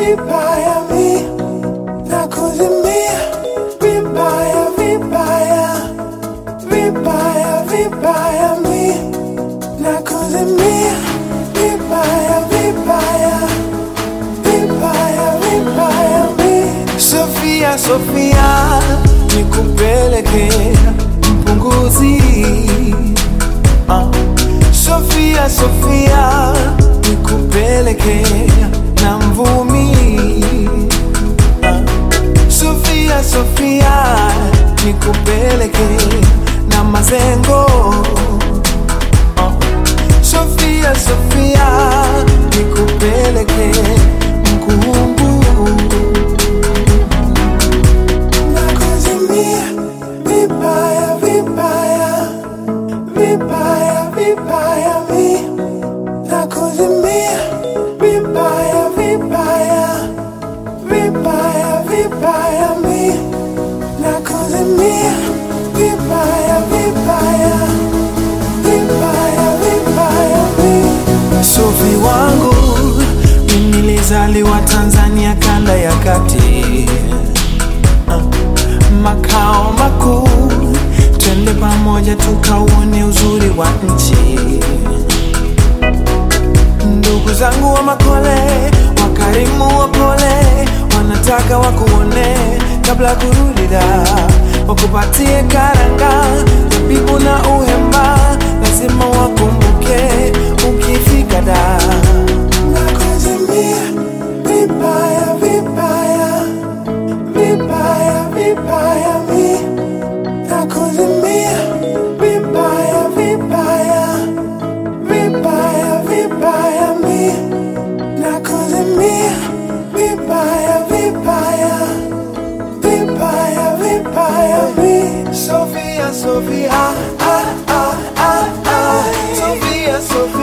vibaya mi nakuzimia, vibaya vibaya vibaya vibaya mi nakuzimia, vibaya vibaya vibaya vibaya mi. Sofia, Sofia, nikupeleke mpunguzi. Sofia, Sofia, nikupeleke na mvumi. Sofia, Sofia, nikupeleke na mazengo. Sofia, Sofia, nikupeleke mkungu. Nakuzimia, vibaya vibaya vibaya vibaya mi nakuzimia, vibaya vibaya vibaya vibaya mi nakuzimia, vibaya vibaya vibaya vibaya mi. Sofi wangu, mimi nilizaliwa Tanzania, kanda ya kati, makao makuu. Twende pamoja tukauone uzuri wa nchi. Ndugu zangu wa Makole, wakarimu wapole, wanataka wakuone kabla kurudi da, wakupatie karanga, zabibu na uhemba, lazima wakumbuke ukifika da. Nakuzimia, vibaya vibaya vibaya vibaya mi nakuzimia, vibaya vibaya vibaya vibaya mi nakuzimia, vibaya vibaya vibaya vibaya mi. Sofia, Sofia, Sofia, Sofia.